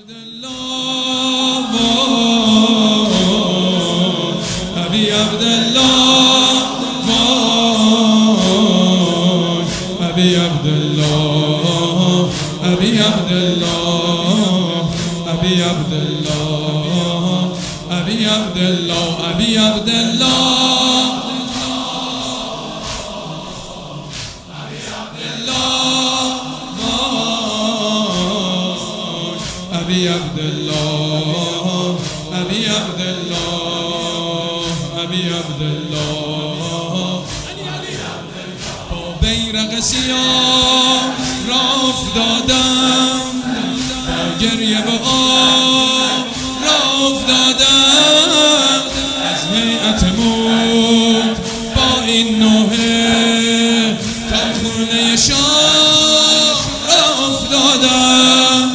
ابی عبدالله ابی عبدالله ابی عبدالله ابی عبدالله ابی عبدالله ابی عبدالله ابی عبدالله ابی عبدالله ابی عبدالله با بیرق سیاه راه افتادم با گریه به آب راه افتادم از هیئت موت با این نوحه تا خونه شاه راه افتادم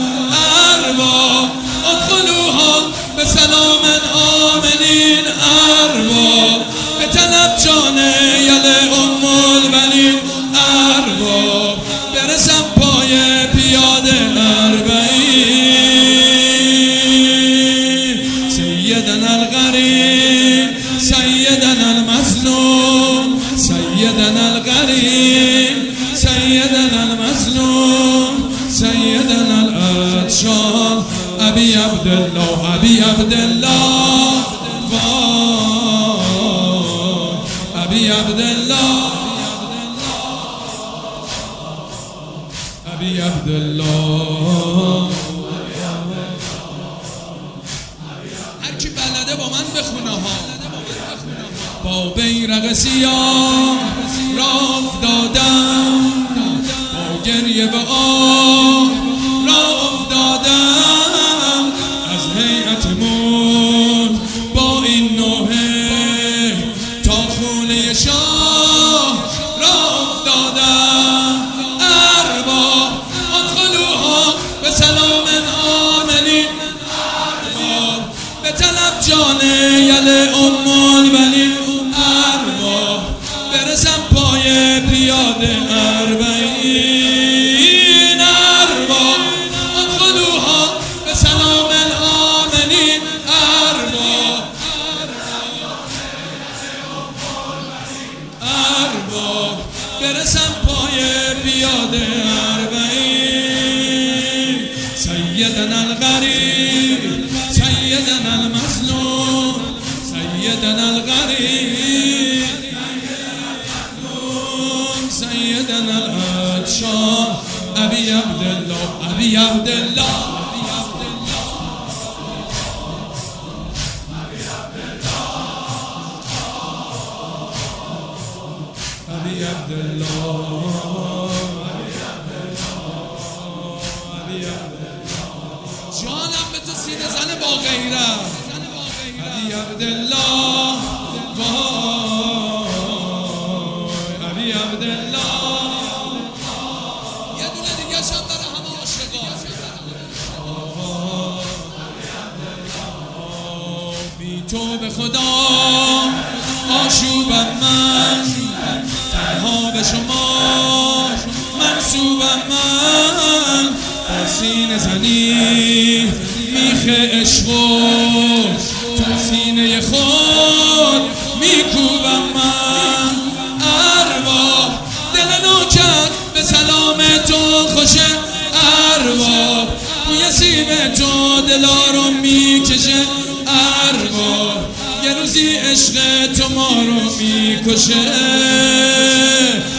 به سلام آمنین ارباب به طلب جان یل ام البنین ارباب برسم پای پیاده اربعین سیدنا الغریب سیدنا المظلوم سیدنا الغریب سیدنا المظلوم سیدنا العطشان ابی عبدالله ابی عبدالله ابی عبدالله ابی عبدالله هر کی بلده با من بخونه ها با بیرق سیاه راه افتادم با گریه به آب راه افتادم از هیئت موت با این نوحه تا خونه شاه راه افتادم ارباب ادخلوها به سلام آمنین ارباب به طلب جان یل ام البنین ارباب برسم پای پیاده اربعین ارباب ادخلوها به سلام آمنین ارباب ارباب برسم پای پیاده اربعین سیدنا الغریب سیدنا المظلوم سیدنا الغریب سیدنا العطشان ابی عبدالله ابی عبدالله ابی عبدالله ابی عبدالله جانم به تو سینه زنه با غیرت ابی عبدالله ابی عبدالله یه دونه دیگه شم برای همه عاشقان بی تو به خدا آشوبم من تنها به شما منصوبم من با سینه زنی میخ عشقو تو سینه خود میکوبم من ارباب دل نوکر به سلام تو خوشه ارباب بوی سیب تو دلا رو میکشه ارباب یه روزی عشق تو ما رو میکشه